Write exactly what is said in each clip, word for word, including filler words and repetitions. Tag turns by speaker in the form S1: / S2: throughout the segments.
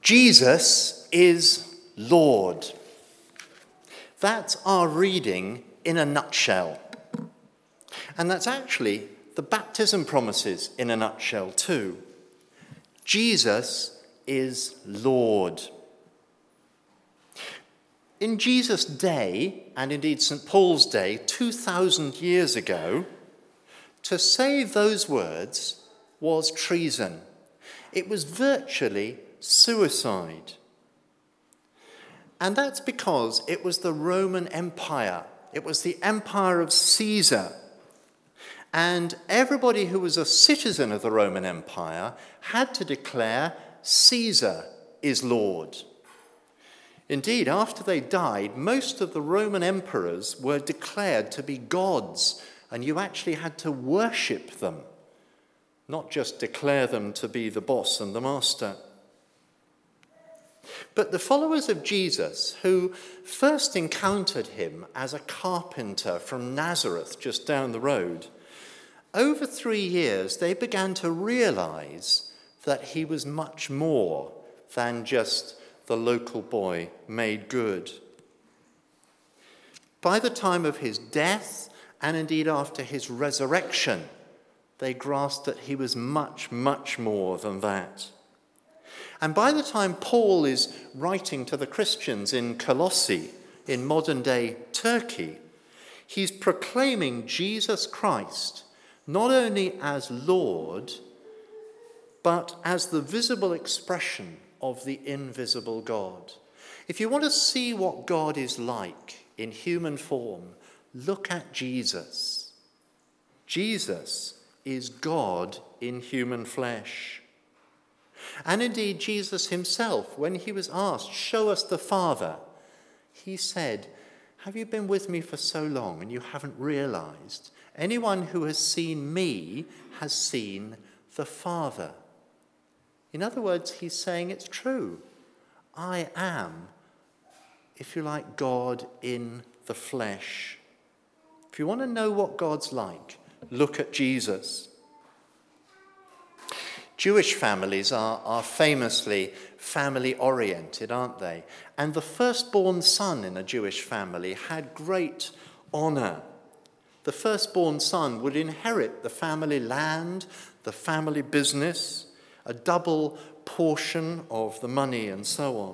S1: Jesus is Lord. That's our reading in a nutshell. And that's actually the baptism promises in a nutshell too. Jesus is Lord. In Jesus' day, and indeed Saint Paul's day, two thousand years ago, to say those words was treason. It was virtually suicide. And that's because it was the Roman Empire. It was the empire of Caesar. And everybody who was a citizen of the Roman Empire had to declare Caesar is Lord. Indeed, after they died, most of the Roman emperors were declared to be gods, and you actually had to worship them, not just declare them to be the boss and the master. But the followers of Jesus, who first encountered him as a carpenter from Nazareth just down the road, over three years they began to realize that he was much more than just the local boy made good. By the time of his death, and indeed after his resurrection, they grasped that he was much, much more than that. And by the time Paul is writing to the Christians in Colossae, in modern-day Turkey, he's proclaiming Jesus Christ not only as Lord, but as the visible expression of the invisible God. If you want to see what God is like in human form, look at Jesus. Jesus is God in human flesh. And indeed, Jesus himself, when he was asked, "Show us the Father," he said, "Have you been with me for so long and you haven't realized? Anyone who has seen me has seen the Father." In other words, he's saying it's true. I am, if you like, God in the flesh. If you want to know what God's like, look at Jesus. Jewish families are, are famously family-oriented, aren't they? And the firstborn son in a Jewish family had great honor. The firstborn son would inherit the family land, the family business, a double portion of the money and so on.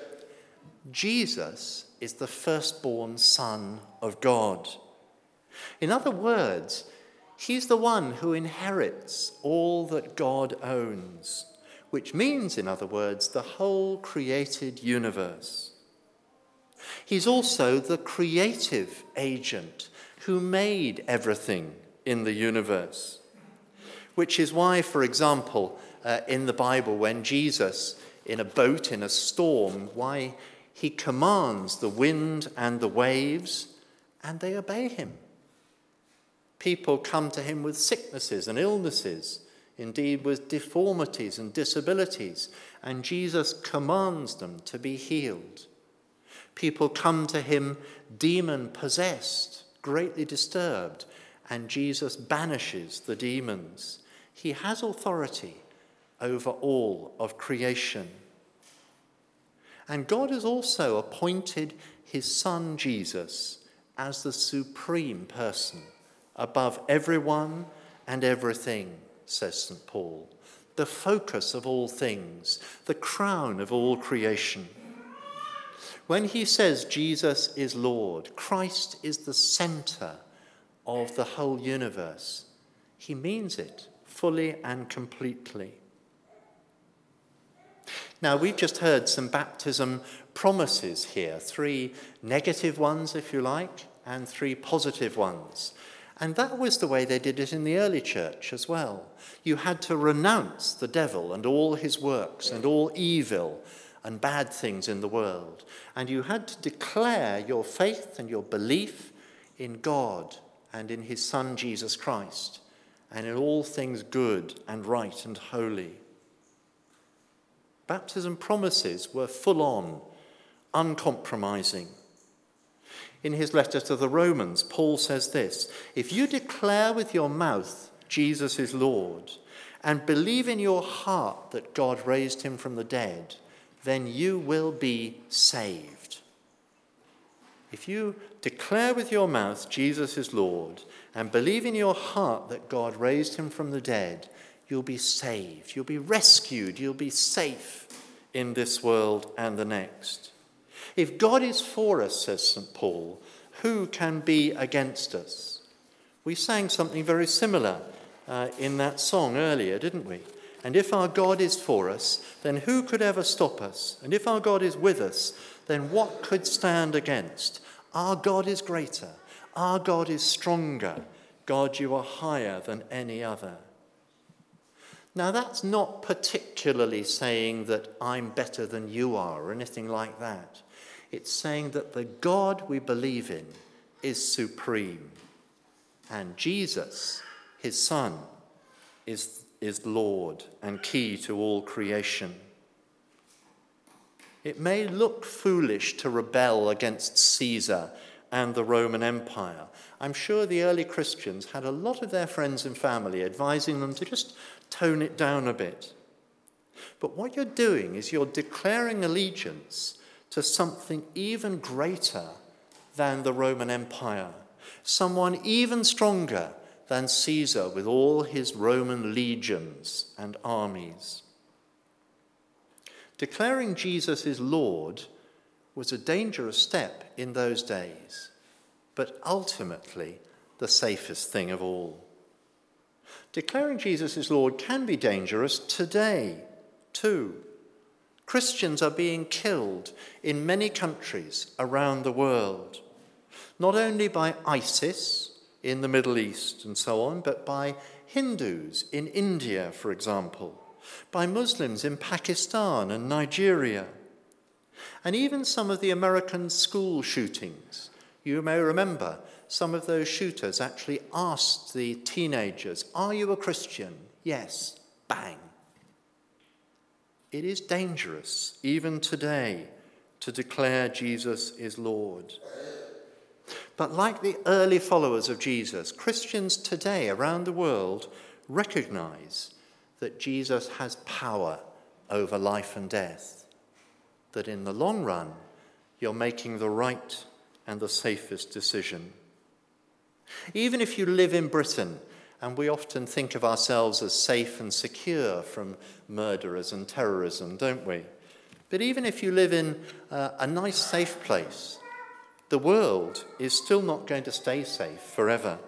S1: Jesus is the firstborn son of God. In other words, he's the one who inherits all that God owns, which means, in other words, the whole created universe. He's also the creative agent who made everything in the universe, which is why, for example, uh, in the Bible, when Jesus, in a boat in a storm, why he commands the wind and the waves, and they obey him. People come to him with sicknesses and illnesses, indeed with deformities and disabilities, and Jesus commands them to be healed. People come to him demon-possessed, greatly disturbed, and Jesus banishes the demons. He has authority over all of creation. And God has also appointed his son Jesus as the supreme person above everyone and everything, says Saint Paul, the focus of all things, the crown of all creation. When he says Jesus is Lord, Christ is the center of the whole universe, he means it fully and completely. Now, we've just heard some baptism promises here, three negative ones, if you like, and three positive ones. And that was the way they did it in the early church as well. You had to renounce the devil and all his works and all evil and bad things in the world. And you had to declare your faith and your belief in God and in his Son, Jesus Christ, and in all things good and right and holy. Baptism promises were full on, uncompromising. In his letter to the Romans, Paul says this: "If you declare with your mouth Jesus is Lord and believe in your heart that God raised him from the dead, then you will be saved. If you declare with your mouth Jesus is Lord and believe in your heart that God raised him from the dead, you'll be saved, you'll be rescued, you'll be safe in this world and the next. If God is for us, says Saint Paul, who can be against us? We sang something very similar uh, in that song earlier, didn't we? And if our God is for us, then who could ever stop us? And if our God is with us, then what could stand against? Our God is greater. Our God is stronger. God, you are higher than any other. Now, that's not particularly saying that I'm better than you are or anything like that. It's saying that the God we believe in is supreme. And Jesus, his Son, is, is Lord and key to all creation. It may look foolish to rebel against Caesar and the Roman Empire. I'm sure the early Christians had a lot of their friends and family advising them to just tone it down a bit. But what you're doing is you're declaring allegiance to something even greater than the Roman Empire, someone even stronger than Caesar with all his Roman legions and armies. Declaring Jesus is Lord was a dangerous step in those days, but ultimately the safest thing of all. Declaring Jesus is Lord can be dangerous today, too. Christians are being killed in many countries around the world, not only by ISIS in the Middle East and so on, but by Hindus in India, for example, by Muslims in Pakistan and Nigeria, and even some of the American school shootings. You may remember some of those shooters actually asked the teenagers, "Are you a Christian?" "Yes." Bang. It is dangerous, even today, to declare Jesus is Lord. But like the early followers of Jesus, Christians today around the world recognize that Jesus has power over life and death, that in the long run, you're making the right and the safest decision. Even if you live in Britain, and we often think of ourselves as safe and secure from murderers and terrorism, don't we? But even if you live in uh, a nice, safe place, the world is still not going to stay safe forever.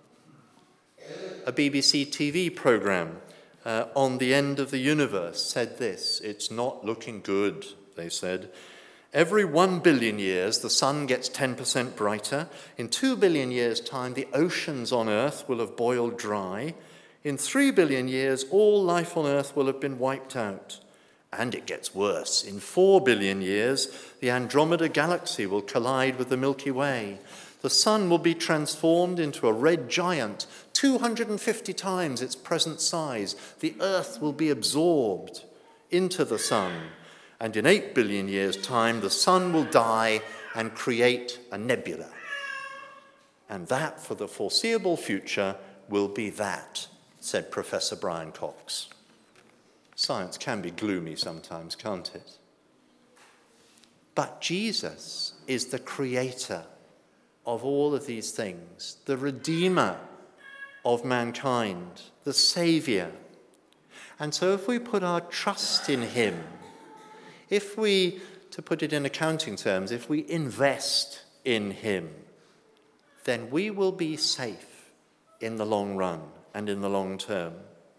S1: A B B C T V programme uh, on the end of the universe said this: "It's not looking good," they said. "Every one billion years, the sun gets ten percent brighter. In two billion years' time, the oceans on Earth will have boiled dry. In three billion years, all life on Earth will have been wiped out. And it gets worse. In four billion years, the Andromeda Galaxy will collide with the Milky Way. The sun will be transformed into a red giant, two hundred fifty times its present size. The Earth will be absorbed into the sun. And in eight billion years' time, the sun will die and create a nebula. And that, for the foreseeable future, will be that," said Professor Brian Cox. Science can be gloomy sometimes, can't it? But Jesus is the creator of all of these things, the redeemer of mankind, the saviour. And so if we put our trust in him, if we, to put it in accounting terms, if we invest in him, then we will be safe in the long run and in the long term.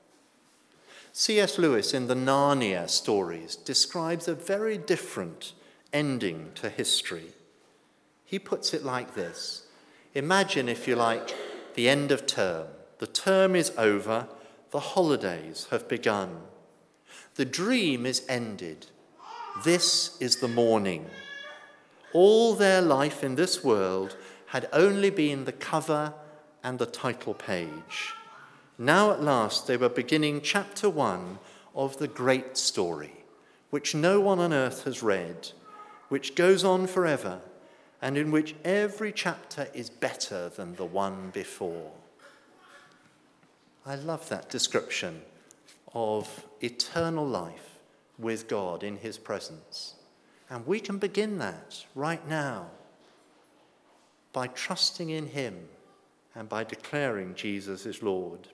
S1: C S Lewis in the Narnia stories describes a very different ending to history. He puts it like this: imagine, if you like, the end of term. The term is over, the holidays have begun. The dream is ended. This is the morning. All their life in this world had only been the cover and the title page. Now at last they were beginning chapter one of the great story, which no one on earth has read, which goes on forever, and in which every chapter is better than the one before. I love that description of eternal life with God in his presence. And we can begin that right now by trusting in him and by declaring Jesus is Lord.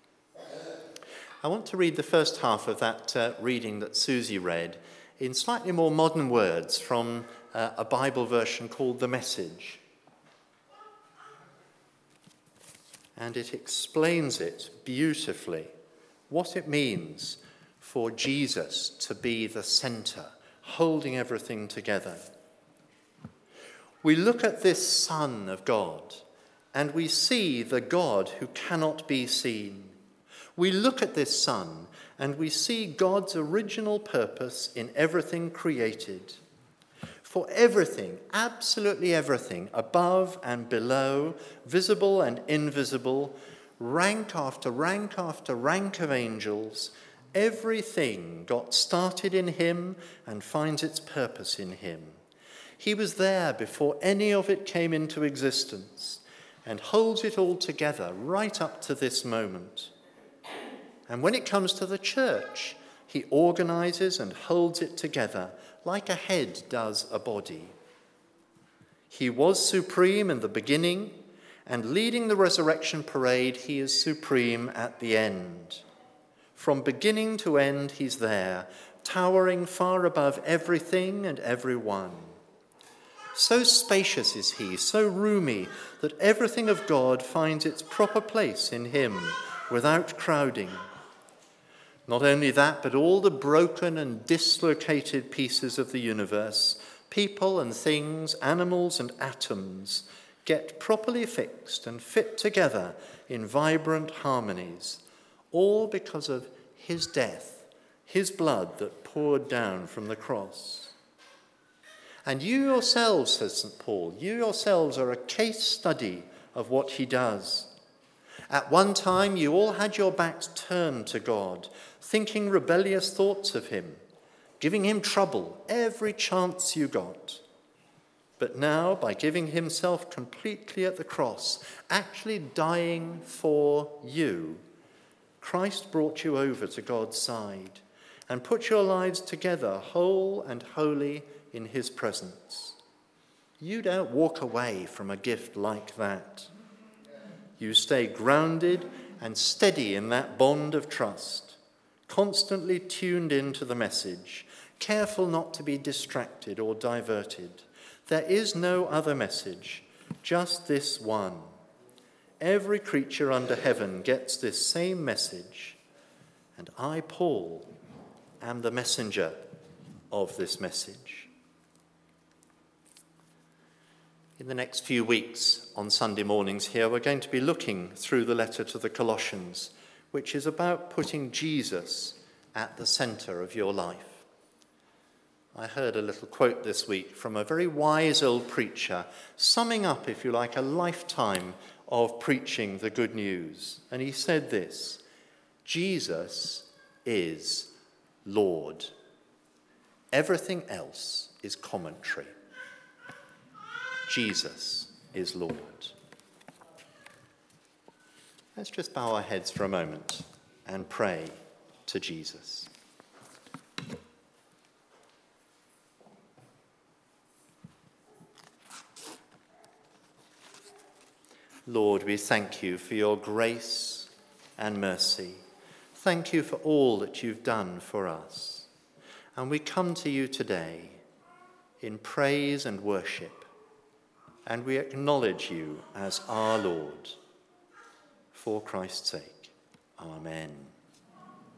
S1: I want to read the first half of that uh, reading that Susie read in slightly more modern words from uh, a Bible version called The Message. And it explains it beautifully, what it means for Jesus to be the centre, holding everything together. We look at this Son of God, and we see the God who cannot be seen. We look at this Son, and we see God's original purpose in everything created. For everything, absolutely everything, above and below, visible and invisible, rank after rank after rank of angels, everything got started in him and finds its purpose in him. He was there before any of it came into existence and holds it all together right up to this moment. And when it comes to the church, he organizes and holds it together like a head does a body. He was supreme in the beginning, and leading the resurrection parade, he is supreme at the end. From beginning to end, he's there, towering far above everything and everyone. So spacious is he, so roomy, that everything of God finds its proper place in him without crowding. Not only that, but all the broken and dislocated pieces of the universe, people and things, animals and atoms, get properly fixed and fit together in vibrant harmonies, all because of his death, his blood that poured down from the cross. And you yourselves, says Saint Paul, you yourselves are a case study of what he does. At one time, you all had your backs turned to God, thinking rebellious thoughts of him, giving him trouble every chance you got. But now, by giving himself completely at the cross, actually dying for you, Christ brought you over to God's side and put your lives together whole and holy in his presence. You don't walk away from a gift like that. You stay grounded and steady in that bond of trust, constantly tuned into the message, careful not to be distracted or diverted. There is no other message, just this one. Every creature under heaven gets this same message, and I, Paul, am the messenger of this message. In the next few weeks, on Sunday mornings here, we're going to be looking through the letter to the Colossians, which is about putting Jesus at the centre of your life. I heard a little quote this week from a very wise old preacher, summing up, if you like, a lifetime of preaching the good news. And he said this: Jesus is Lord. Everything else is commentary. Jesus is Lord. Let's just bow our heads for a moment and pray to Jesus. Lord, we thank you for your grace and mercy. Thank you for all that you've done for us. And we come to you today in praise and worship, and we acknowledge you as our Lord. For Christ's sake, amen.